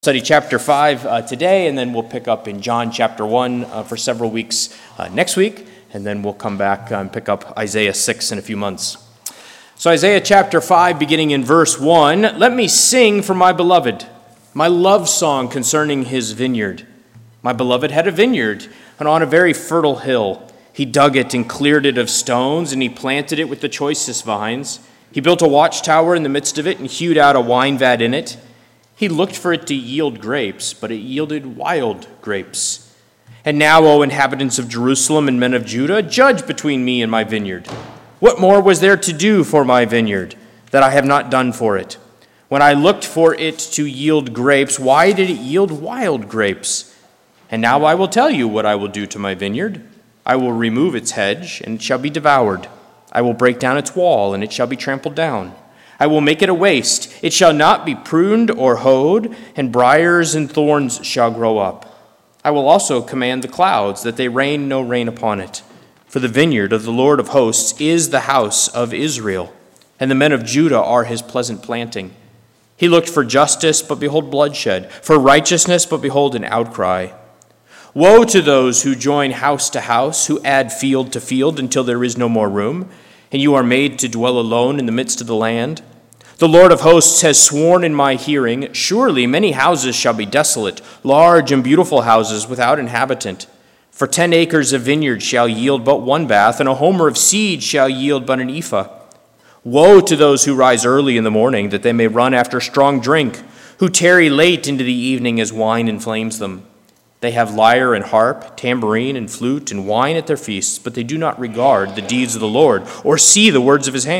Study chapter 5 today, and then we'll pick up in John chapter 1 for several weeks next week, and then we'll come back and pick up Isaiah 6 in a few months. So Isaiah chapter 5, beginning in verse 1, "Let me sing for my beloved, my love song concerning his vineyard. My beloved had a vineyard, and on a very fertile hill. He dug it and cleared it of stones, and he planted it with the choicest vines. He built a watchtower in the midst of it, and hewed out a wine vat in it. He looked for it to yield grapes, but it yielded wild grapes. And now, O inhabitants of Jerusalem and men of Judah, judge between me and my vineyard. What more was there to do for my vineyard that I have not done for it? When I looked for it to yield grapes, why did it yield wild grapes? And now I will tell you what I will do to my vineyard. I will remove its hedge, and it shall be devoured. I will break down its wall, and it shall be trampled down. I will make it a waste. It shall not be pruned or hoed, and briars and thorns shall grow up. I will also command the clouds that they rain no rain upon it. For the vineyard of the Lord of hosts is the house of Israel, and the men of Judah are his pleasant planting. He looked for justice, but behold bloodshed, for righteousness, but behold an outcry. Woe to those who join house to house, who add field to field until there is no more room, and you are made to dwell alone in the midst of the land. The Lord of hosts has sworn in my hearing, surely many houses shall be desolate, large and beautiful houses without inhabitant. For 10 acres of vineyard shall yield but one bath, and a homer of seed shall yield but an ephah. Woe to those who rise early in the morning, that they may run after strong drink, who tarry late into the evening as wine inflames them. They have lyre and harp, tambourine and flute and wine at their feasts, but they do not regard the deeds of the Lord, or see the work of his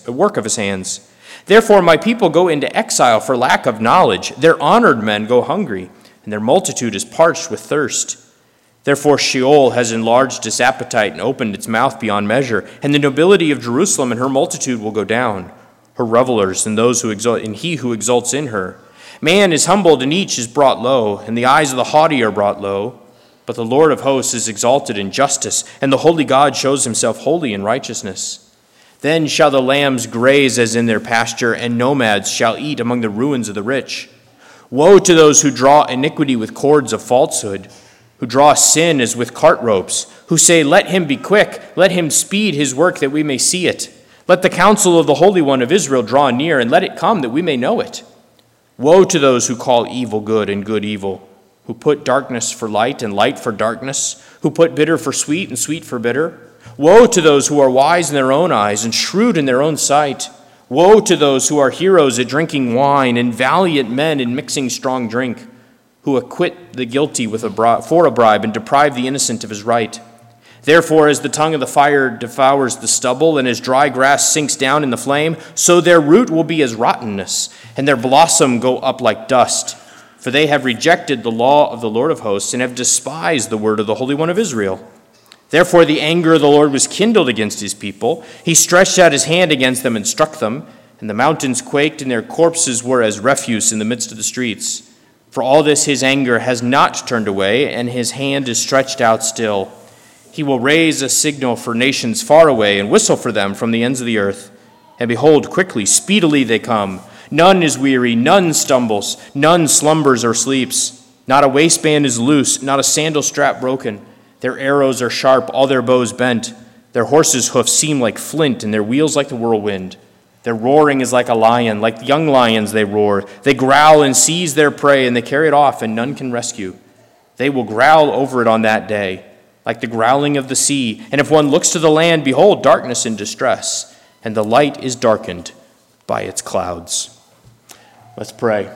hands. Therefore my people go into exile for lack of knowledge. Their honored men go hungry, and their multitude is parched with thirst. Therefore Sheol has enlarged its appetite and opened its mouth beyond measure, and the nobility of Jerusalem and her multitude will go down, her revelers and those who exult, and he who exalts in her. Man is humbled, and each is brought low, and the eyes of the haughty are brought low. But the Lord of hosts is exalted in justice, and the holy God shows himself holy in righteousness. Then shall the lambs graze as in their pasture, and nomads shall eat among the ruins of the rich. Woe to those who draw iniquity with cords of falsehood, who draw sin as with cart ropes, who say, let him be quick, let him speed his work that we may see it. Let the counsel of the Holy One of Israel draw near, and let it come that we may know it. Woe to those who call evil good and good evil, who put darkness for light and light for darkness, who put bitter for sweet and sweet for bitter. Woe to those who are wise in their own eyes and shrewd in their own sight. Woe to those who are heroes at drinking wine and valiant men in mixing strong drink, who acquit the guilty for a bribe and deprive the innocent of his right. Therefore, as the tongue of the fire devours the stubble, and as dry grass sinks down in the flame, so their root will be as rottenness, and their blossom go up like dust. For they have rejected the law of the Lord of hosts, and have despised the word of the Holy One of Israel. Therefore the anger of the Lord was kindled against his people. He stretched out his hand against them and struck them, and the mountains quaked, and their corpses were as refuse in the midst of the streets. For all this his anger has not turned away, and his hand is stretched out still. He will raise a signal for nations far away, and whistle for them from the ends of the earth. And behold, quickly, speedily they come. None is weary, none stumbles, none slumbers or sleeps. Not a waistband is loose, not a sandal strap broken. Their arrows are sharp, all their bows bent. Their horses' hoofs seem like flint, and their wheels like the whirlwind. Their roaring is like a lion, like young lions they roar. They growl and seize their prey, and they carry it off, and none can rescue. They will growl over it on that day, like the growling of the sea. And if one looks to the land, behold, darkness and distress, and the light is darkened by its clouds. Let's pray.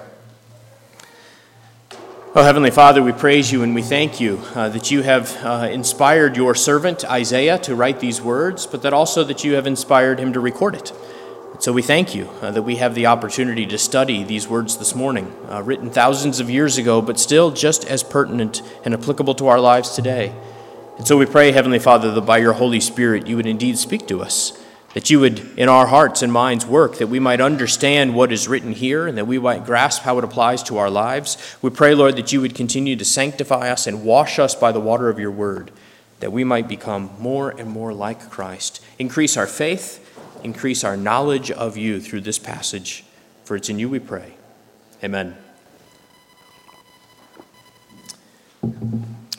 Oh, Heavenly Father, we praise you and we thank you that you have inspired your servant Isaiah to write these words, but that also that you have inspired him to record it. And so we thank you that we have the opportunity to study these words this morning, written thousands of years ago, but still just as pertinent and applicable to our lives today. And so we pray, Heavenly Father, that by your Holy Spirit you would indeed speak to us, that you would, in our hearts and minds, work, that we might understand what is written here and that we might grasp how it applies to our lives. We pray, Lord, that you would continue to sanctify us and wash us by the water of your word, that we might become more and more like Christ. Increase our faith, increase our knowledge of you through this passage, for it's in you we pray. Amen.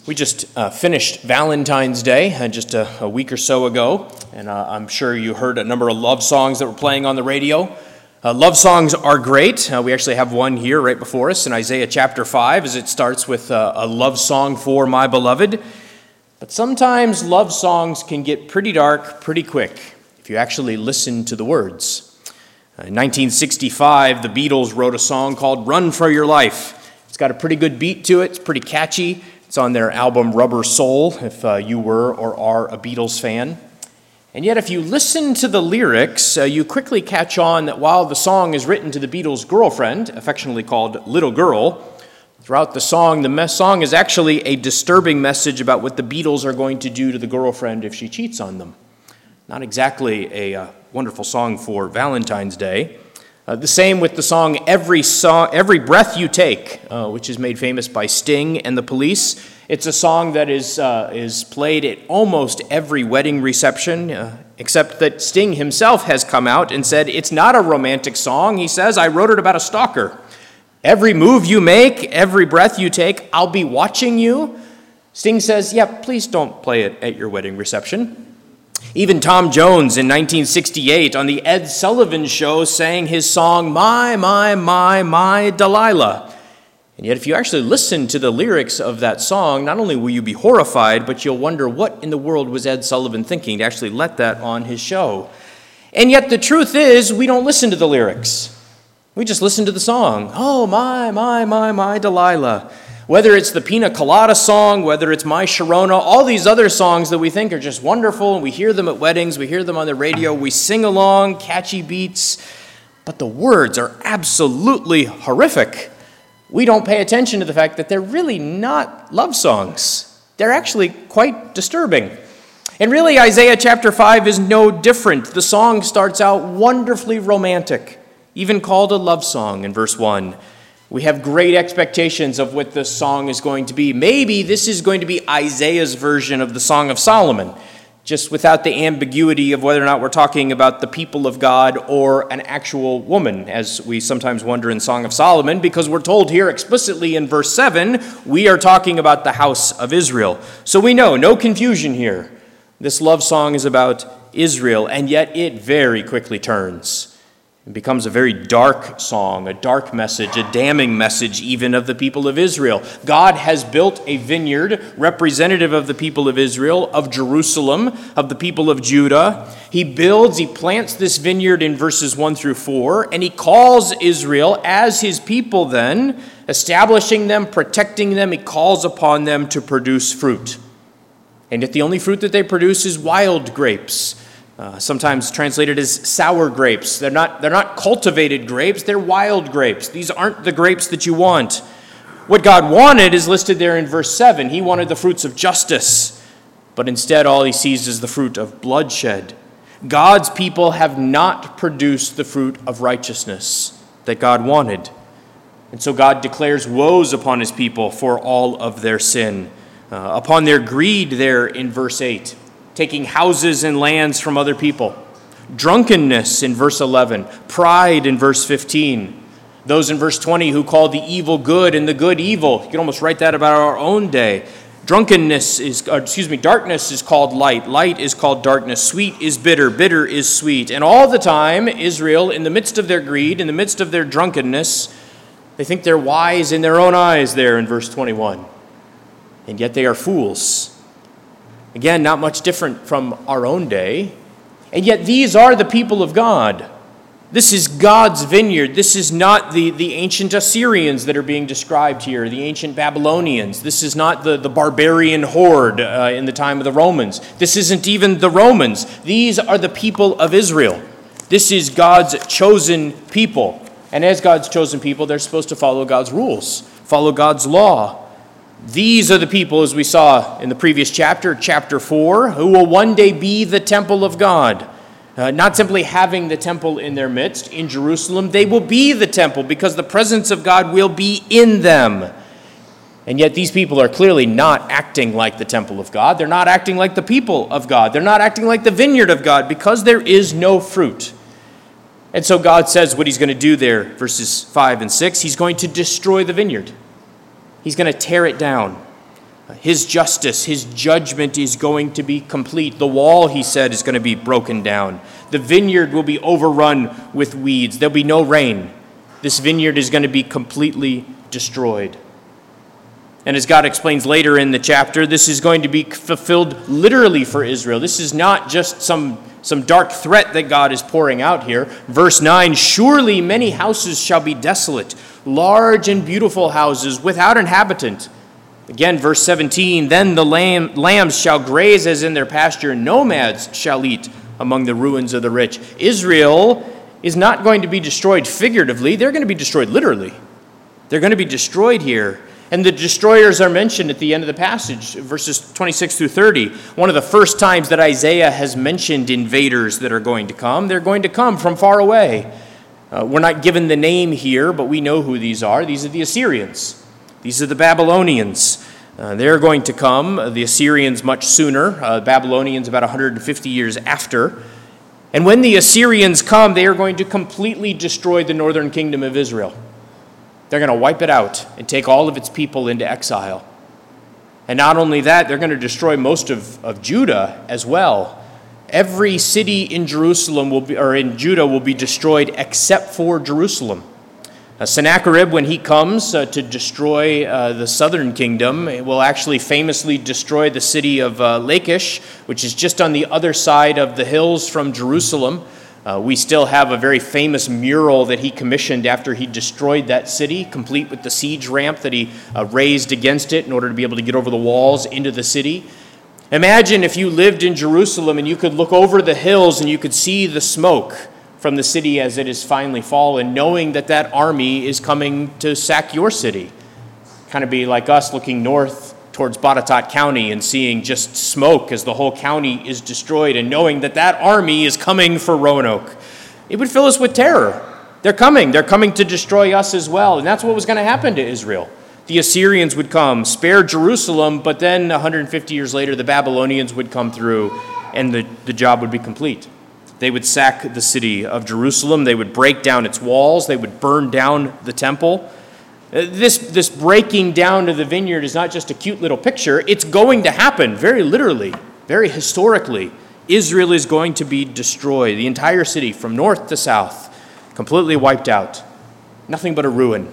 We just finished Valentine's Day just a week or so ago, and I'm sure you heard a number of love songs that were playing on the radio. Love songs are great. We actually have one here right before us in Isaiah chapter 5, as it starts with a love song for my beloved. But sometimes love songs can get pretty dark pretty quick if you actually listen to the words. In 1965, the Beatles wrote a song called Run for Your Life. It's got a pretty good beat to it. It's pretty catchy. It's on their album Rubber Soul, if you were or are a Beatles fan. And yet, if you listen to the lyrics, you quickly catch on that while the song is written to the Beatles' girlfriend, affectionately called Little Girl, throughout the song is actually a disturbing message about what the Beatles are going to do to the girlfriend if she cheats on them. Not exactly a wonderful song for Valentine's Day. The same with the song Every Breath You Take, which is made famous by Sting and the Police. It's a song that is played at almost every wedding reception, except that Sting himself has come out and said it's not a romantic song. He says, I wrote it about a stalker. Every move you make, every breath you take, I'll be watching you. Sting says, yeah, please don't play it at your wedding reception. Even Tom Jones in 1968 on the Ed Sullivan Show sang his song, My Delilah. And yet if you actually listen to the lyrics of that song, not only will you be horrified, but you'll wonder what in the world was Ed Sullivan thinking to actually let that on his show. And yet the truth is, we don't listen to the lyrics. We just listen to the song. Oh, my Delilah. Whether it's the Pina Colada song, whether it's My Sharona, all these other songs that we think are just wonderful, and we hear them at weddings, we hear them on the radio, we sing along, catchy beats, but the words are absolutely horrific. We don't pay attention to the fact that they're really not love songs. They're actually quite disturbing. And really, Isaiah chapter 5 is no different. The song starts out wonderfully romantic, even called a love song in verse 1. We have great expectations of what this song is going to be. Maybe this is going to be Isaiah's version of the Song of Solomon, just without the ambiguity of whether or not we're talking about the people of God or an actual woman, as we sometimes wonder in Song of Solomon, because we're told here explicitly in verse 7, we are talking about the house of Israel. So we know, no confusion here. This love song is about Israel, and yet it very quickly turns. It becomes a very dark song, a dark message, a damning message even of the people of Israel. God has built a vineyard representative of the people of Israel, of Jerusalem, of the people of Judah. He plants this vineyard in verses 1 through 4, and he calls Israel as his people then, establishing them, protecting them. He calls upon them to produce fruit. And yet the only fruit that they produce is wild grapes. Sometimes translated as sour grapes. They're not cultivated grapes, they're wild grapes. These aren't the grapes that you want. What God wanted is listed there in verse 7. He wanted the fruits of justice, but instead all he sees is the fruit of bloodshed. God's people have not produced the fruit of righteousness that God wanted. And so God declares woes upon his people for all of their sin, upon their greed there in verse 8. Taking houses and lands from other people. Drunkenness in verse 11. Pride in verse 15. Those in verse 20 who call the evil good and the good evil. You can almost write that about our own day. Darkness is called light. Light is called darkness. Sweet is bitter. Bitter is sweet. And all the time, Israel, in the midst of their greed, in the midst of their drunkenness, they think they're wise in their own eyes there in verse 21. And yet they are fools. Again, not much different from our own day. And yet these are the people of God. This is God's vineyard. This is not the ancient Assyrians that are being described here, the ancient Babylonians. This is not the barbarian horde in the time of the Romans. This isn't even the Romans. These are the people of Israel. This is God's chosen people. And as God's chosen people, they're supposed to follow God's rules, follow God's law. These are the people, as we saw in the previous chapter, chapter 4, who will one day be the temple of God. Not simply having the temple in their midst in Jerusalem, they will be the temple because the presence of God will be in them. And yet these people are clearly not acting like the temple of God. They're not acting like the people of God. They're not acting like the vineyard of God because there is no fruit. And so God says what he's going to do there, verses 5 and 6. He's going to destroy the vineyard. He's going to tear it down. His justice, his judgment is going to be complete. The wall, he said, is going to be broken down. The vineyard will be overrun with weeds. There'll be no rain. This vineyard is going to be completely destroyed. And as God explains later in the chapter, this is going to be fulfilled literally for Israel. This is not just some dark threat that God is pouring out here. Verse 9, surely many houses shall be desolate, large and beautiful houses without inhabitant. Again, verse 17, then the lambs shall graze as in their pasture, nomads shall eat among the ruins of the rich. Israel is not going to be destroyed figuratively. They're going to be destroyed literally. They're going to be destroyed here. And the destroyers are mentioned at the end of the passage, verses 26 through 30. One of the first times that Isaiah has mentioned invaders that are going to come. They're going to come from far away. We're not given the name here, but we know who these are. These are the Assyrians. These are the Babylonians. They're going to come. The Assyrians much sooner. Babylonians about 150 years after. And when the Assyrians come, they are going to completely destroy the northern kingdom of Israel. They're going to wipe it out and take all of its people into exile. And not only that, they're going to destroy most of Judah as well. Every city in Jerusalem in Judah will be destroyed except for Jerusalem. Sennacherib, when he comes to destroy the southern kingdom, will actually famously destroy the city of Lachish, which is just on the other side of the hills from Jerusalem. We still have a very famous mural that he commissioned after he destroyed that city, complete with the siege ramp that he raised against it in order to be able to get over the walls into the city. Imagine if you lived in Jerusalem and you could look over the hills and you could see the smoke from the city as it has finally fallen, knowing that that army is coming to sack your city. Kind of be like us looking north towards Botetourt County and seeing just smoke as the whole county is destroyed and knowing that that army is coming for Roanoke. It would fill us with terror. They're coming to destroy us as well. And that's what was going to happen to Israel. The Assyrians would come, spare Jerusalem, but then 150 years later the Babylonians would come through and the job would be complete. They would sack the city of Jerusalem. They would break down its walls. They would burn down the temple. This breaking down of the vineyard is not just a cute little picture. It's going to happen very literally, very historically. Israel is going to be destroyed. The entire city from north to south, completely wiped out. Nothing but a ruin.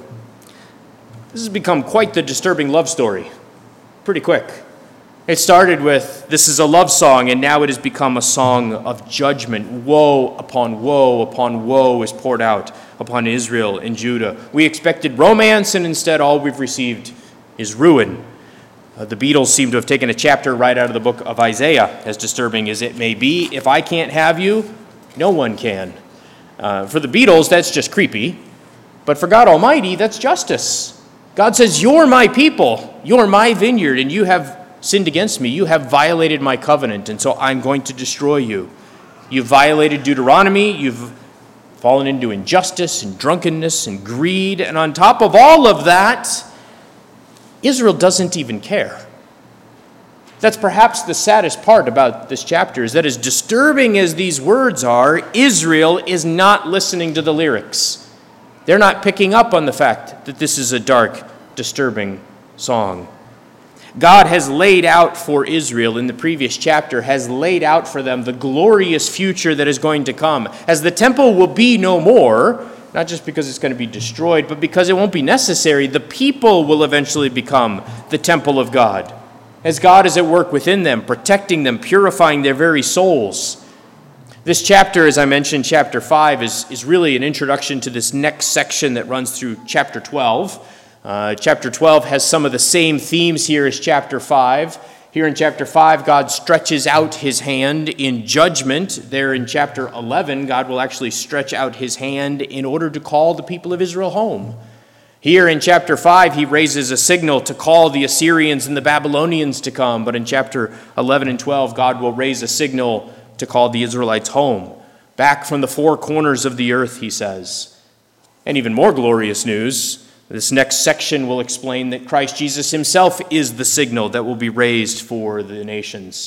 This has become quite the disturbing love story. Pretty quick. It started with, this is a love song, and now it has become a song of judgment. Woe upon woe is poured out upon Israel and Judah. We expected romance, and instead all we've received is ruin. The Beatles seem to have taken a chapter right out of the book of Isaiah, as disturbing as it may be. If I can't have you, no one can. For the Beatles, that's just creepy. But for God Almighty, that's justice. God says, you're my people, you're my vineyard, and you have sinned against me. You have violated my covenant, and so I'm going to destroy you. You've violated Deuteronomy. You've fallen into injustice and drunkenness and greed. And on top of all of that, Israel doesn't even care. That's perhaps the saddest part about this chapter, is that as disturbing as these words are, Israel is not listening to the lyrics. They're not picking up on the fact that this is a dark, disturbing song. God has laid out for Israel in the previous chapter, has laid out for them the glorious future that is going to come. As the temple will be no more, not just because it's going to be destroyed, but because it won't be necessary, the people will eventually become the temple of God. As God is at work within them, protecting them, purifying their very souls. This chapter, as I mentioned, chapter 5, is really an introduction to this next section that runs through chapter 12. Chapter 12 has some of the same themes here as chapter 5. Here in chapter 5, God stretches out his hand in judgment. There in chapter 11, God will actually stretch out his hand in order to call the people of Israel home. Here in chapter 5, he raises a signal to call the Assyrians and the Babylonians to come. But in chapter 11 and 12, God will raise a signal to call the Israelites home, back from the four corners of the earth, he says. And even more glorious news, this next section will explain that Christ Jesus himself is the signal that will be raised for the nations.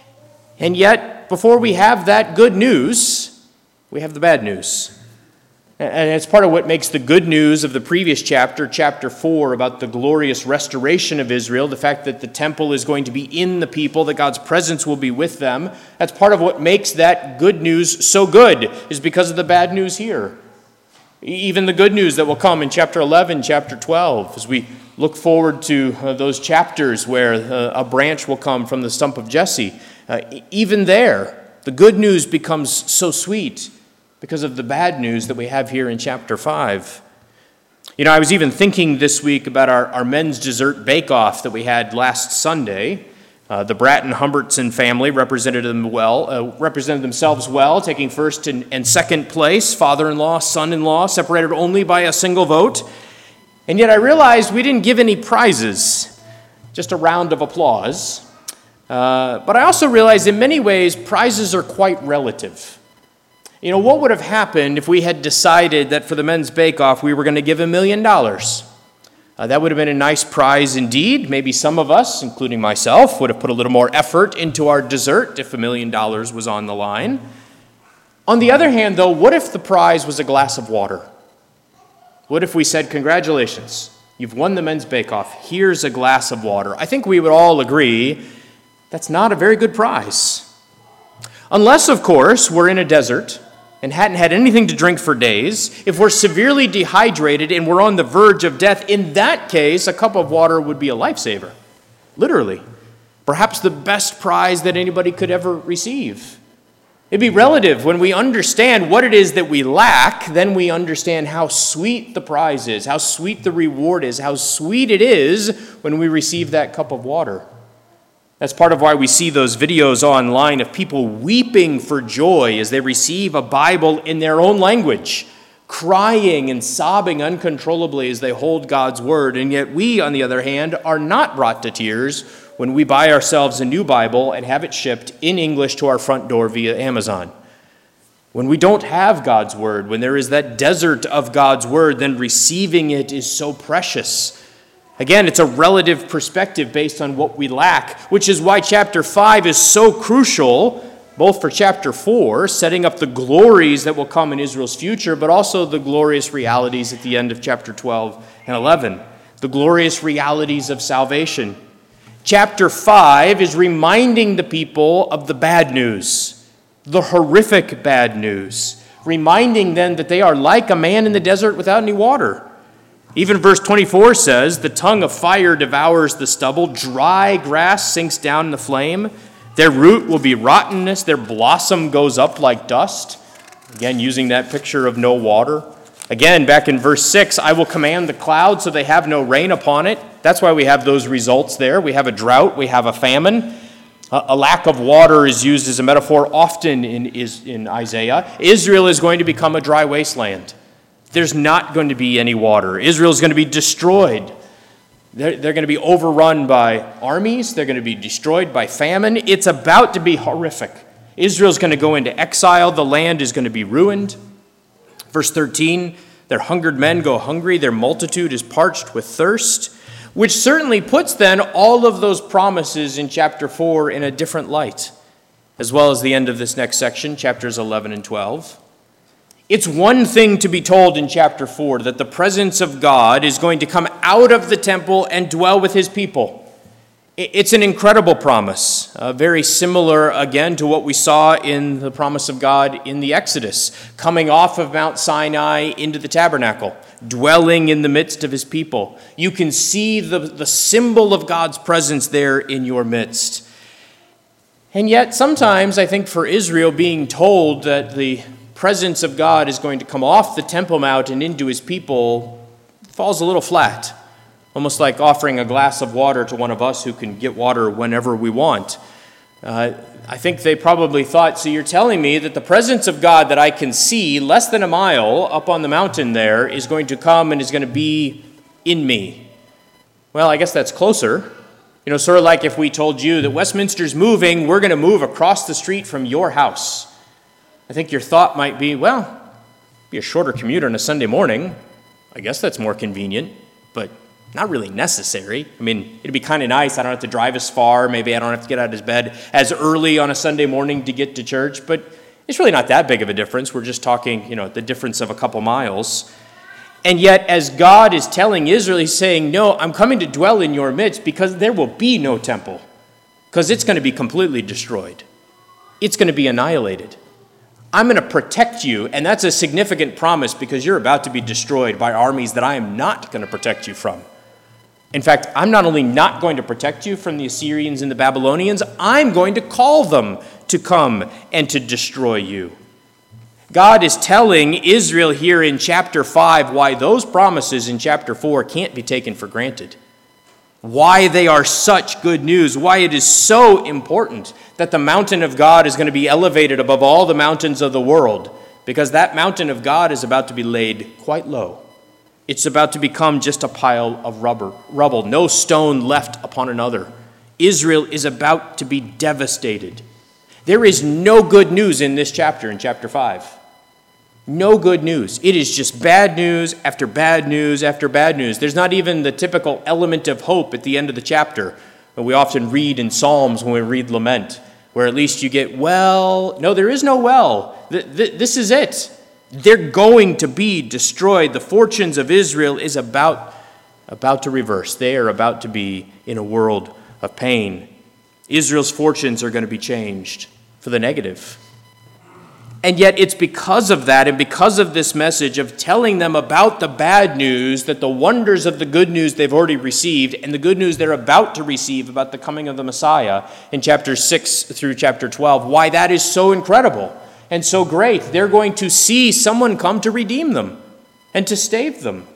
And yet, before we have that good news, we have the bad news. And it's part of what makes the good news of the previous chapter, chapter 4, about the glorious restoration of Israel, the fact that the temple is going to be in the people, that God's presence will be with them. That's part of what makes that good news so good, is because of the bad news here. Even the good news that will come in chapter 11, chapter 12, as we look forward to those chapters where a branch will come from the stump of Jesse. Even there, the good news becomes so sweet because of the bad news that we have here in chapter 5. I was even thinking this week about our men's dessert bake-off that we had last Sunday. The Bratton Humbertson family represented themselves well, taking first and second place, father-in-law, son-in-law, separated only by a single vote. And yet I realized we didn't give any prizes, just a round of applause. But I also realized in many ways prizes are quite relative. What would have happened if we had decided that for the men's bake-off we were going to give $1 million? That would have been a nice prize indeed. Maybe some of us, including myself, would have put a little more effort into our dessert if $1 million was on the line. On the other hand, though, what if the prize was a glass of water? What if we said, congratulations, you've won the men's bake-off, here's a glass of water? I think we would all agree that's not a very good prize. Unless, of course, we're in a desert and hadn't had anything to drink for days. If we're severely dehydrated and we're on the verge of death, in that case, a cup of water would be a lifesaver, literally. Perhaps the best prize that anybody could ever receive. It'd be relative. When we understand what it is that we lack, then we understand how sweet the prize is, how sweet the reward is, how sweet it is when we receive that cup of water. That's part of why we see those videos online of people weeping for joy as they receive a Bible in their own language, crying and sobbing uncontrollably as they hold God's word. And yet we, on the other hand, are not brought to tears when we buy ourselves a new Bible and have it shipped in English to our front door via Amazon. When we don't have God's word, when there is that desert of God's word, then receiving it is so precious. Again, it's a relative perspective based on what we lack, which is why chapter 5 is so crucial, both for chapter 4, setting up the glories that will come in Israel's future, but also the glorious realities at the end of chapter 12 and 11, the glorious realities of salvation. Chapter 5 is reminding the people of the bad news, the horrific bad news, reminding them that they are like a man in the desert without any water. Even verse 24 says, the tongue of fire devours the stubble, dry grass sinks down in the flame, their root will be rottenness, their blossom goes up like dust. Again, using that picture of no water. Again, back in verse 6, I will command the clouds so they have no rain upon it. That's why we have those results there. We have a drought, we have a famine. A lack of water is used as a metaphor often in Isaiah. Israel is going to become a dry wasteland. There's not going to be any water. Israel is going to be destroyed. They're going to be overrun by armies. They're going to be destroyed by famine. It's about to be horrific. Israel's going to go into exile. The land is going to be ruined. Verse 13, their hungered men go hungry. Their multitude is parched with thirst, which certainly puts then all of those promises in chapter 4 in a different light, as well as the end of this next section, chapters 11 and 12. It's one thing to be told in chapter 4 that the presence of God is going to come out of the temple and dwell with his people. It's an incredible promise, very similar again to what we saw in the promise of God in the Exodus, coming off of Mount Sinai into the tabernacle, dwelling in the midst of his people. You can see the symbol of God's presence there in your midst. And yet sometimes I think for Israel being told that the presence of God is going to come off the Temple Mount and into his people falls a little flat, almost like offering a glass of water to one of us who can get water whenever we want. I think they probably thought, so you're telling me that the presence of God that I can see less than a mile up on the mountain there is going to come and is going to be in me. Well, I guess that's closer. Sort of like if we told you that Westminster's moving, we're going to move across the street from your house. I think your thought might be, well, be a shorter commute on a Sunday morning. I guess that's more convenient, but not really necessary. It'd be kind of nice. I don't have to drive as far. Maybe I don't have to get out of bed as early on a Sunday morning to get to church, but It's really not that big of a difference. We're just talking, the difference of a couple miles. And yet, as God is telling Israel, he's saying, no, I'm coming to dwell in your midst because there will be no temple, because it's going to be completely destroyed. It's going to be annihilated. I'm going to protect you, and that's a significant promise because you're about to be destroyed by armies that I am not going to protect you from. In fact, I'm not only not going to protect you from the Assyrians and the Babylonians, I'm going to call them to come and to destroy you. God is telling Israel here in chapter 5 why those promises in chapter 4 can't be taken for granted. Why they are such good news, why it is so important that the mountain of God is going to be elevated above all the mountains of the world, because that mountain of God is about to be laid quite low. It's about to become just a pile of rubble, no stone left upon another. Israel is about to be devastated. There is no good news in this chapter, in chapter 5. No good news. It is just bad news after bad news after bad news. There's not even the typical element of hope at the end of the chapter that we often read in Psalms when we read lament, where at least you get, well. No, there is no well. This is it. They're going to be destroyed. The fortunes of Israel is about to reverse. They are about to be in a world of pain. Israel's fortunes are going to be changed for the negative. And yet it's because of that and because of this message of telling them about the bad news, that the wonders of the good news they've already received and the good news they're about to receive about the coming of the Messiah in chapter 6 through chapter 12, why that is so incredible and so great. They're going to see someone come to redeem them and to save them.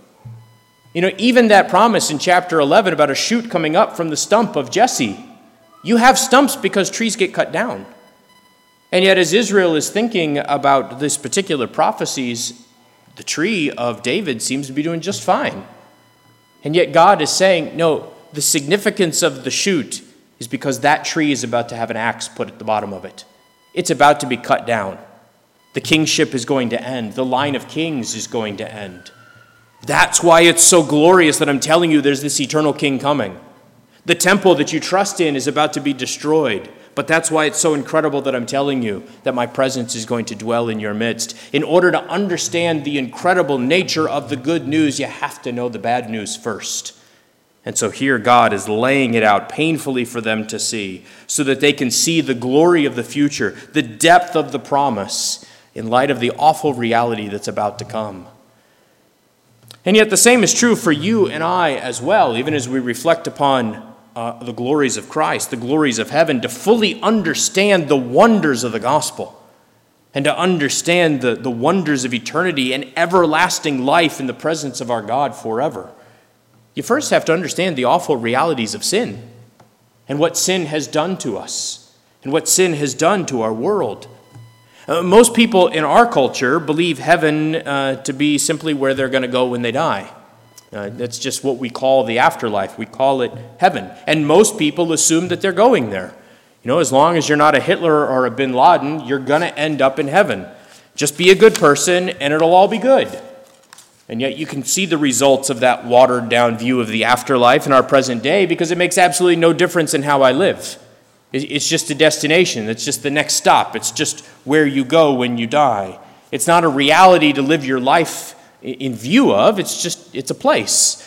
Even that promise in chapter 11 about a shoot coming up from the stump of Jesse. You have stumps because trees get cut down. And yet, as Israel is thinking about this particular prophecies, the tree of David seems to be doing just fine. And yet God is saying, no, the significance of the shoot is because that tree is about to have an axe put at the bottom of it. It's about to be cut down. The kingship is going to end. The line of kings is going to end. That's why it's so glorious that I'm telling you there's this eternal king coming. The temple that you trust in is about to be destroyed. But that's why it's so incredible that I'm telling you that my presence is going to dwell in your midst. In order to understand the incredible nature of the good news, you have to know the bad news first. And so here God is laying it out painfully for them to see, so that they can see the glory of the future, the depth of the promise, in light of the awful reality that's about to come. And yet the same is true for you and I as well, even as we reflect upon the glories of Christ, the glories of heaven, to fully understand the wonders of the gospel and to understand the wonders of eternity and everlasting life in the presence of our God forever. You first have to understand the awful realities of sin and what sin has done to us and what sin has done to our world. Most people in our culture believe heaven to be simply where they're going to go when they die. That's just what we call the afterlife. We call it heaven. And most people assume that they're going there. As long as you're not a Hitler or a Bin Laden, you're going to end up in heaven. Just be a good person and it'll all be good. And yet you can see the results of that watered down view of the afterlife in our present day, because it makes absolutely no difference in how I live. It's just a destination. It's just the next stop. It's just where you go when you die. It's not a reality to live your life in view of. It's a place.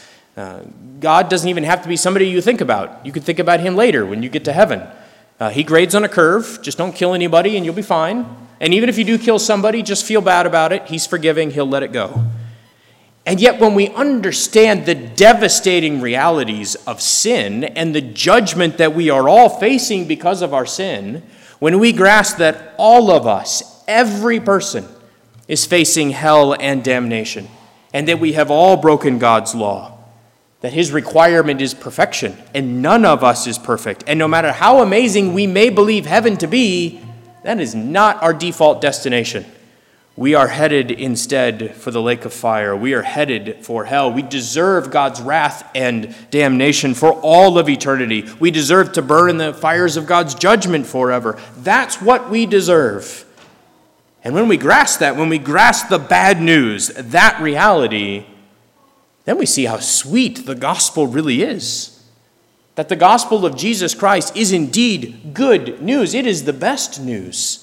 God doesn't even have to be somebody you think about. You could think about him later when you get to heaven. He grades on a curve. Just don't kill anybody and you'll be fine. And even if you do kill somebody, just feel bad about it. He's forgiving. He'll let it go. And yet when we understand the devastating realities of sin and the judgment that we are all facing because of our sin, when we grasp that all of us, every person, is facing hell and damnation, and that we have all broken God's law, that his requirement is perfection, and none of us is perfect. And no matter how amazing we may believe heaven to be, that is not our default destination. We are headed instead for the lake of fire. We are headed for hell. We deserve God's wrath and damnation for all of eternity. We deserve to burn in the fires of God's judgment forever. That's what we deserve. And when we grasp that, when we grasp the bad news, that reality, then we see how sweet the gospel really is. That the gospel of Jesus Christ is indeed good news. It is the best news.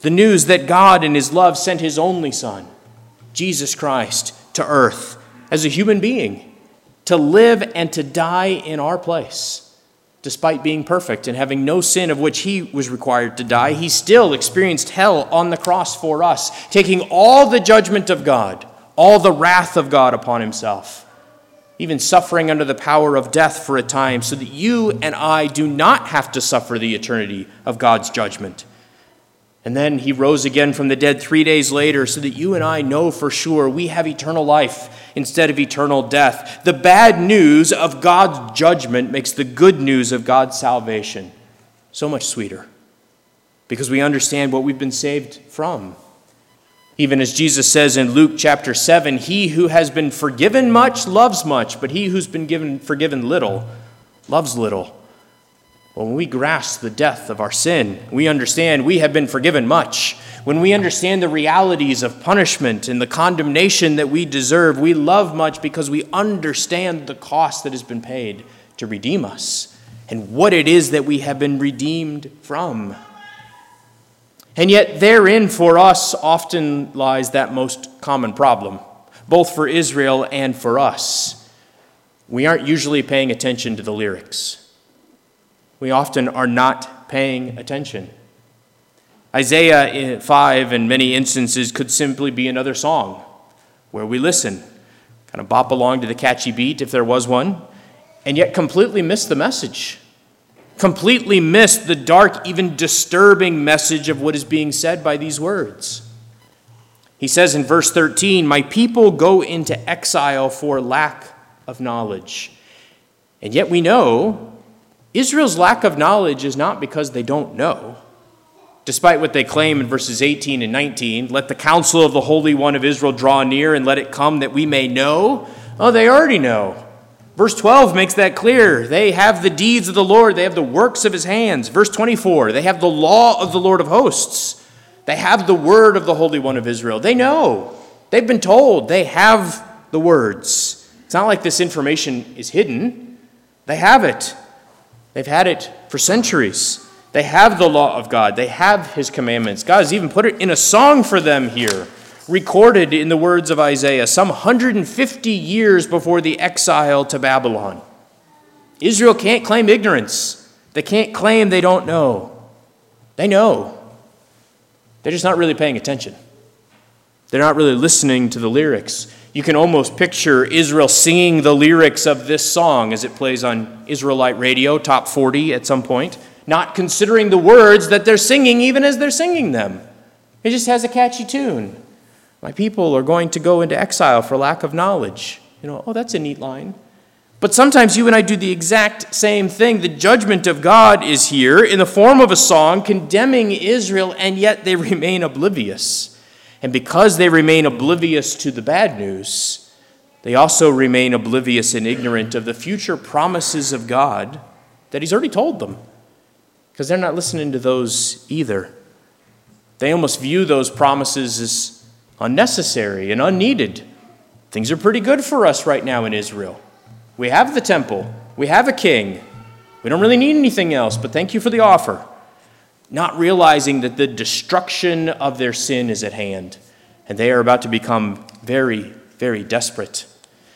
The news that God in his love sent his only Son, Jesus Christ, to earth as a human being to live and to die in our place. Despite being perfect and having no sin of which he was required to die, he still experienced hell on the cross for us, taking all the judgment of God, all the wrath of God upon himself, even suffering under the power of death for a time, so that you and I do not have to suffer the eternity of God's judgment. And then he rose again from the dead 3 days later, so that you and I know for sure we have eternal life instead of eternal death. The bad news of God's judgment makes the good news of God's salvation so much sweeter, because we understand what we've been saved from. Even as Jesus says in Luke chapter 7, he who has been forgiven much loves much, but he who's been forgiven little loves little. Well, when we grasp the depth of our sin, we understand we have been forgiven much. When we understand the realities of punishment and the condemnation that we deserve, we love much because we understand the cost that has been paid to redeem us and what it is that we have been redeemed from. And yet therein for us often lies that most common problem, both for Israel and for us. We aren't usually paying attention to the lyrics. We often are not paying attention. Isaiah 5, in many instances, could simply be another song where we listen, kind of bop along to the catchy beat if there was one, and yet completely miss the message, completely miss the dark, even disturbing message of what is being said by these words. He says in verse 13, "My people go into exile for lack of knowledge." And yet we know Israel's lack of knowledge is not because they don't know. Despite what they claim in verses 18 and 19, "Let the counsel of the Holy One of Israel draw near, and let it come that we may know." Oh, they already know. Verse 12 makes that clear. They have the deeds of the Lord. They have the works of his hands. Verse 24, they have the law of the Lord of hosts. They have the word of the Holy One of Israel. They know. They've been told. They have the words. It's not like this information is hidden. They have it. They've had it for centuries. They have the law of God. They have his commandments. God has even put it in a song for them here, recorded in the words of Isaiah, some 150 years before the exile to Babylon. Israel can't claim ignorance. They can't claim they don't know. They know. They're just not really paying attention. They're not really listening to the lyrics. You can almost picture Israel singing the lyrics of this song as it plays on Israelite radio, top 40 at some point, not considering the words that they're singing even as they're singing them. It just has a catchy tune. My people are going to go into exile for lack of knowledge. Oh, that's a neat line. But sometimes you and I do the exact same thing. The judgment of God is here in the form of a song condemning Israel, and yet they remain oblivious. And because they remain oblivious to the bad news, they also remain oblivious and ignorant of the future promises of God that he's already told them, because they're not listening to those either. They almost view those promises as unnecessary and unneeded. Things are pretty good for us right now in Israel. We have the temple. We have a king. We don't really need anything else, but thank you for the offer. Not realizing that the destruction of their sin is at hand, and they are about to become very, very desperate.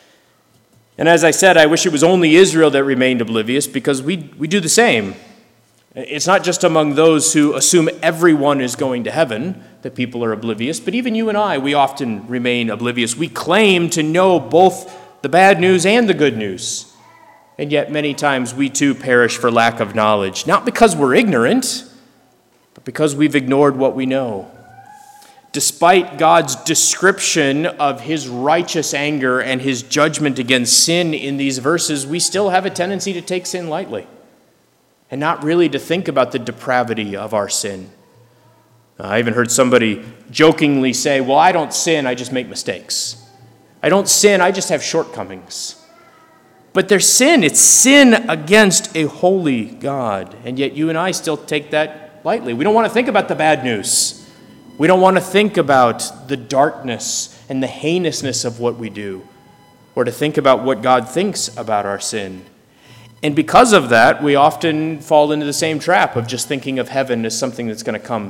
And as I said, I wish it was only Israel that remained oblivious, because we do the same. It's not just among those who assume everyone is going to heaven that people are oblivious, but even you and I, we often remain oblivious. We claim to know both the bad news and the good news, and yet many times we too perish for lack of knowledge, not because we're ignorant, but because we've ignored what we know. Despite God's description of his righteous anger and his judgment against sin in these verses, we still have a tendency to take sin lightly and not really to think about the depravity of our sin. I even heard somebody jokingly say, "Well, I don't sin, I just make mistakes. I don't sin, I just have shortcomings." But there's sin. It's sin against a holy God. And yet you and I still take that lightly. We don't want to think about the bad news. We don't want to think about the darkness and the heinousness of what we do, or to think about what God thinks about our sin. And because of that, we often fall into the same trap of just thinking of heaven as something that's going to come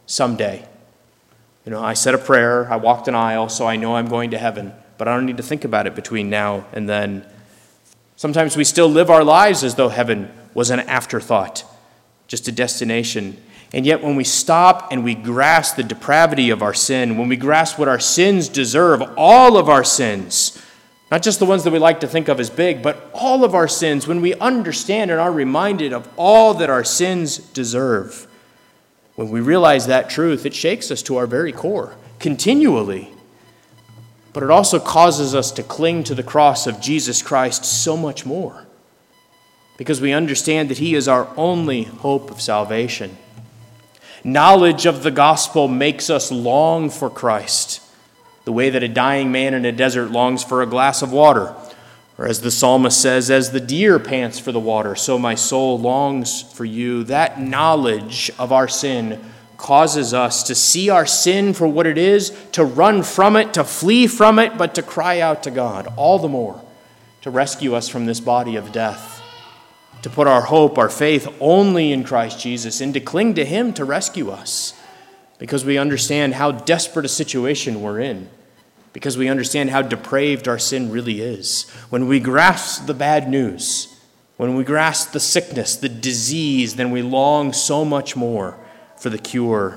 someday. I said a prayer, I walked an aisle, so I know I'm going to heaven, but I don't need to think about it between now and then. Sometimes we still live our lives as though heaven was an afterthought, just a destination. And yet when we stop and we grasp the depravity of our sin, when we grasp what our sins deserve, all of our sins, not just the ones that we like to think of as big, but all of our sins, when we understand and are reminded of all that our sins deserve, when we realize that truth, it shakes us to our very core, continually. But it also causes us to cling to the cross of Jesus Christ so much more, because we understand that he is our only hope of salvation. Knowledge of the gospel makes us long for Christ, the way that a dying man in a desert longs for a glass of water. Or as the psalmist says, as the deer pants for the water, so my soul longs for you. That knowledge of our sin causes us to see our sin for what it is, to run from it, to flee from it, but to cry out to God all the more, to rescue us from this body of death, to put our hope, our faith only in Christ Jesus, and to cling to him to rescue us, because we understand how desperate a situation we're in, because we understand how depraved our sin really is. When we grasp the bad news, when we grasp the sickness, the disease, then we long so much more for the cure.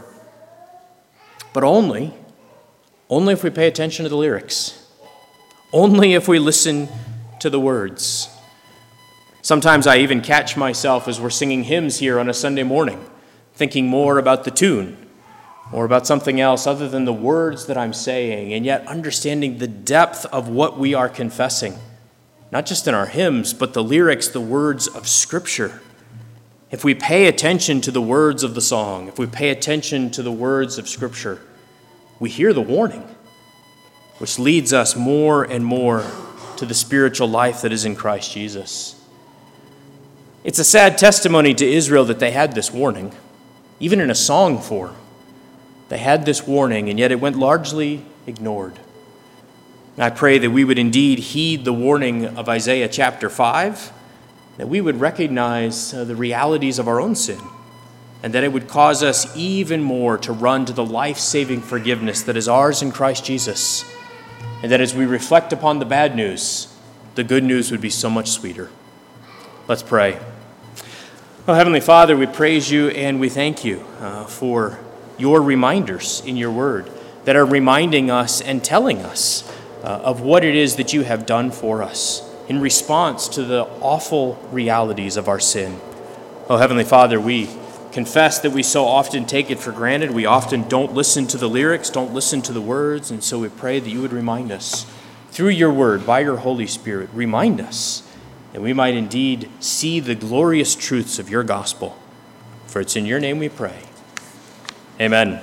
But only if we pay attention to the lyrics, only if we listen to the words. Sometimes I even catch myself as we're singing hymns here on a Sunday morning, thinking more about the tune or about something else other than the words that I'm saying, and yet understanding the depth of what we are confessing, not just in our hymns, but the lyrics, the words of Scripture. If we pay attention to the words of the song, if we pay attention to the words of Scripture, we hear the warning, which leads us more and more to the spiritual life that is in Christ Jesus. It's a sad testimony to Israel that they had this warning, even in a song form. They had this warning, and yet it went largely ignored. And I pray that we would indeed heed the warning of Isaiah chapter 5, that we would recognize the realities of our own sin, and that it would cause us even more to run to the life-saving forgiveness that is ours in Christ Jesus, and that as we reflect upon the bad news, the good news would be so much sweeter. Let's pray. Oh, Heavenly Father, we praise you and we thank you for your reminders in your word that are reminding us and telling us of what it is that you have done for us in response to the awful realities of our sin. Oh, Heavenly Father, we confess that we so often take it for granted. We often don't listen to the lyrics, don't listen to the words, and so we pray that you would remind us through your word, by your Holy Spirit, remind us that we might indeed see the glorious truths of your gospel. For it's in your name we pray. Amen.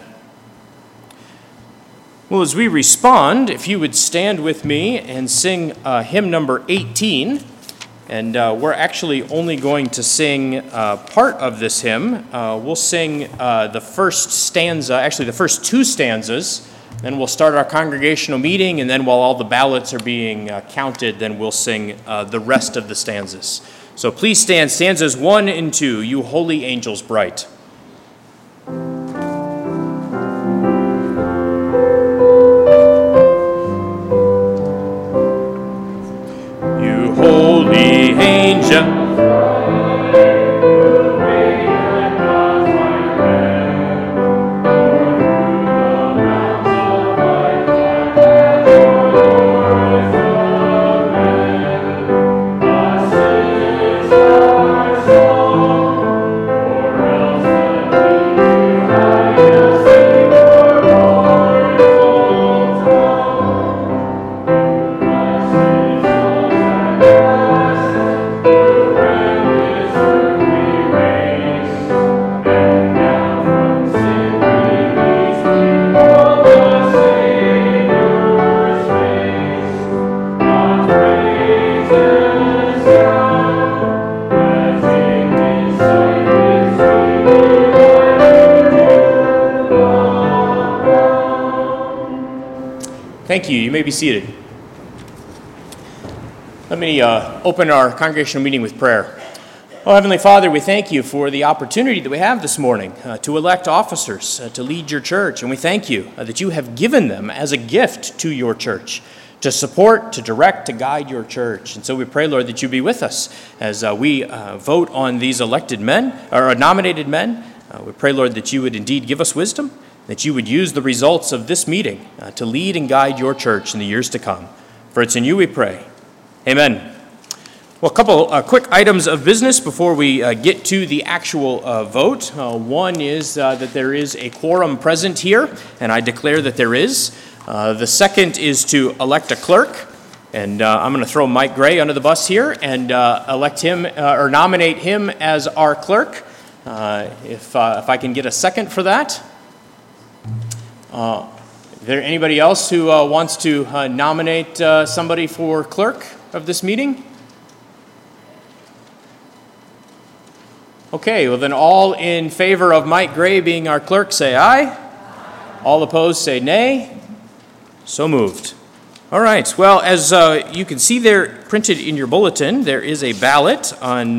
Well, as we respond, if you would stand with me and sing hymn number 18, and we're actually only going to sing part of this hymn. We'll sing the first stanza, actually the first two stanzas, then we'll start our congregational meeting, and then while all the ballots are being counted, then we'll sing the rest of the stanzas. So please stand, stanzas 1 and 2, You Holy Angels Bright. Holy angel, Thank you. You may be seated. Let me open our congregational meeting with prayer. Oh, Heavenly Father, we thank you for the opportunity that we have this morning to elect officers to lead your church. And we thank you that you have given them as a gift to your church to support, to direct, to guide your church. And so we pray, Lord, that you be with us as we vote on these elected men, or nominated men. We pray, Lord, that you would indeed give us wisdom, that you would use the results of this meeting to lead and guide your church in the years to come. For it's in you we pray. Amen. Well, a couple quick items of business before we get to the actual vote. One is that there is a quorum present here, and I declare that there is. The second is to elect a clerk, and I'm going to throw Mike Gray under the bus here and elect him or nominate him as our clerk. If I can get a second for that. Is there anybody else who wants to nominate somebody for clerk of this meeting? Okay, well then all in favor of Mike Gray being our clerk say aye. Aye. All opposed say nay. So moved. All right, well, as you can see there printed in your bulletin, there is a ballot on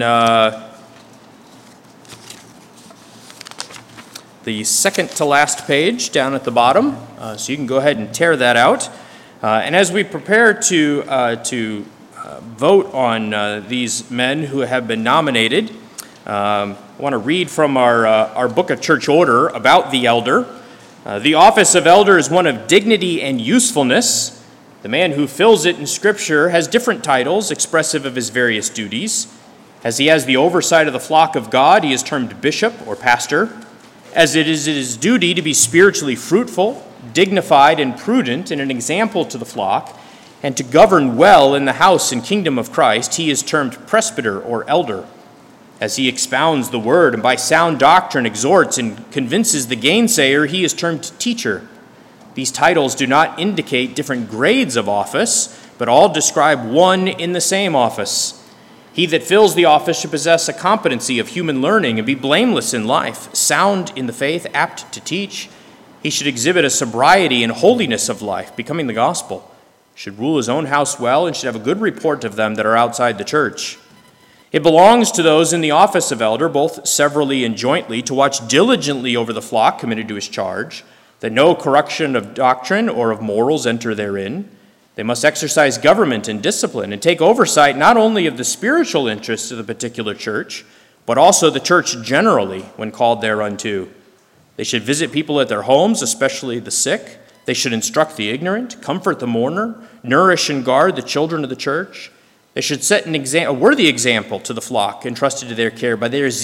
the second to last page down at the bottom, so you can go ahead and tear that out. And as we prepare to vote on these men who have been nominated, I want to read from our book of church order about the elder. The office of elder is one of dignity and usefulness. The man who fills it in Scripture has different titles expressive of his various duties. As he has the oversight of the flock of God, he is termed bishop or pastor. As it is his duty to be spiritually fruitful, dignified, and prudent, and an example to the flock, and to govern well in the house and kingdom of Christ, he is termed presbyter or elder. As he expounds the word and by sound doctrine exhorts and convinces the gainsayer, he is termed teacher. These titles do not indicate different grades of office, but all describe one in the same office. He that fills the office should possess a competency of human learning and be blameless in life, sound in the faith, apt to teach. He should exhibit a sobriety and holiness of life, becoming the gospel. Should rule his own house well and should have a good report of them that are outside the church. It belongs to those in the office of elder, both severally and jointly, to watch diligently over the flock committed to his charge, that no corruption of doctrine or of morals enter therein. They must exercise government and discipline and take oversight not only of the spiritual interests of the particular church, but also the church generally when called thereunto. They should visit people at their homes, especially the sick. They should instruct the ignorant, comfort the mourner, nourish and guard the children of the church. They should set a worthy example to the flock entrusted to their care by their